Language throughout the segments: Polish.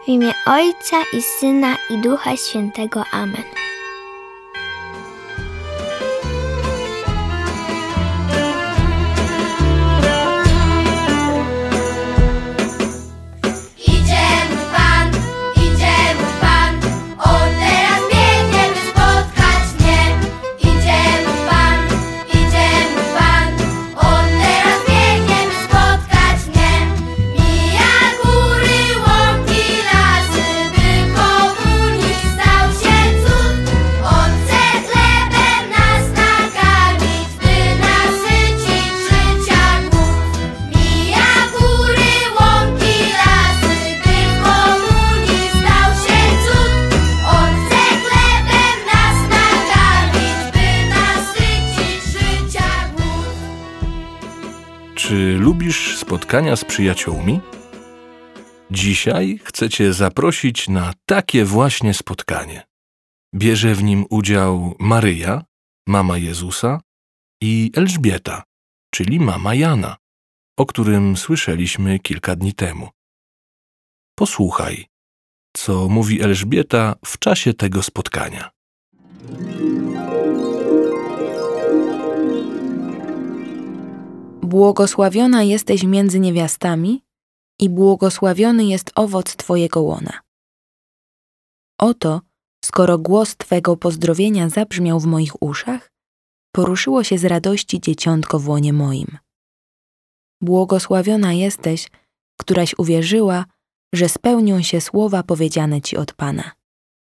imię Ojca i Syna i Ducha Świętego. Amen. Czy lubisz spotkania z przyjaciółmi? Dzisiaj chcę Cię zaprosić na takie właśnie spotkanie. Bierze w nim udział Maryja, mama Jezusa, i Elżbieta, czyli mama Jana, o którym słyszeliśmy kilka dni temu. Posłuchaj, co mówi Elżbieta w czasie tego spotkania. Błogosławiona jesteś między niewiastami i błogosławiony jest owoc Twojego łona. Oto, skoro głos Twego pozdrowienia zabrzmiał w moich uszach, poruszyło się z radości dzieciątko w łonie moim. Błogosławiona jesteś, któraś uwierzyła, że spełnią się słowa powiedziane Ci od Pana.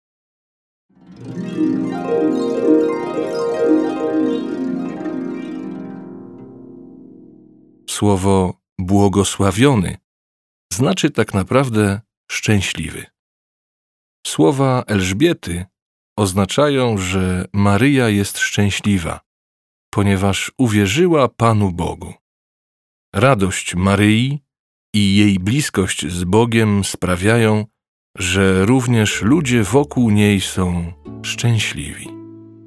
Słowo błogosławiony znaczy tak naprawdę szczęśliwy. Słowa Elżbiety oznaczają, że Maryja jest szczęśliwa, ponieważ uwierzyła Panu Bogu. Radość Maryi i jej bliskość z Bogiem sprawiają, że również ludzie wokół niej są szczęśliwi.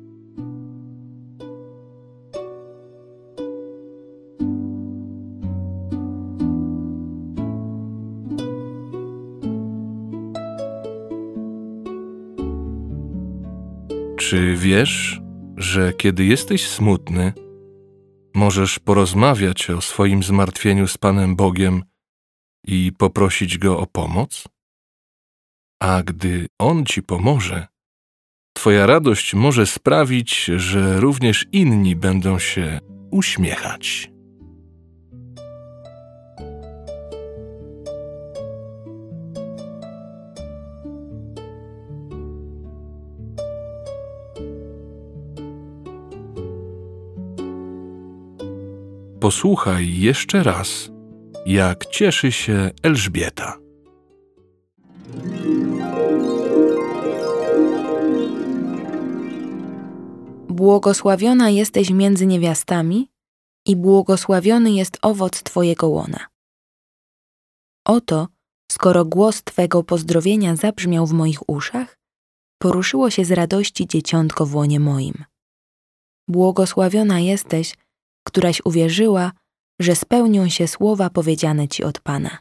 Czy wiesz, że kiedy jesteś smutny, możesz porozmawiać o swoim zmartwieniu z Panem Bogiem i poprosić Go o pomoc? A gdy On Ci pomoże, Twoja radość może sprawić, że również inni będą się uśmiechać. Posłuchaj jeszcze raz, jak cieszy się Elżbieta. Błogosławiona jesteś między niewiastami i błogosławiony jest owoc Twojego łona. Oto, skoro głos Twego pozdrowienia zabrzmiał w moich uszach, poruszyło się z radości dzieciątko w łonie moim. Błogosławiona jesteś, któraś uwierzyła, że spełnią się słowa powiedziane Ci od Pana.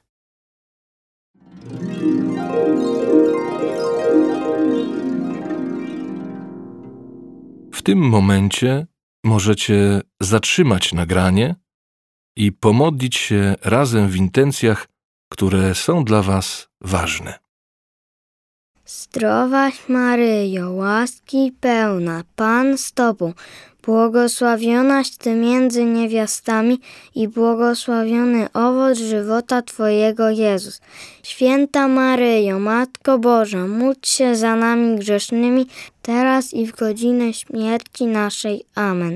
W tym momencie możecie zatrzymać nagranie i pomodlić się razem w intencjach, które są dla Was ważne. Zdrowaś Maryjo, łaski pełna, Pan z Tobą, błogosławionaś Ty między niewiastami i błogosławiony owoc żywota Twojego Jezus. Święta Maryjo, Matko Boża, módl się za nami grzesznymi, teraz i w godzinę śmierci naszej. Amen.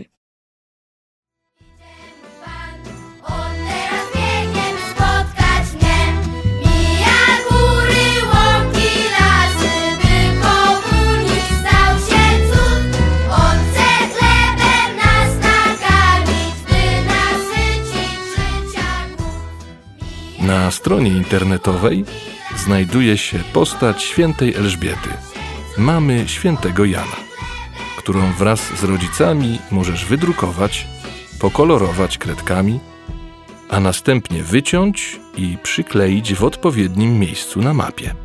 Na stronie internetowej znajduje się postać świętej Elżbiety, mamy świętego Jana, którą wraz z rodzicami możesz wydrukować, pokolorować kredkami, a następnie wyciąć i przykleić w odpowiednim miejscu na mapie.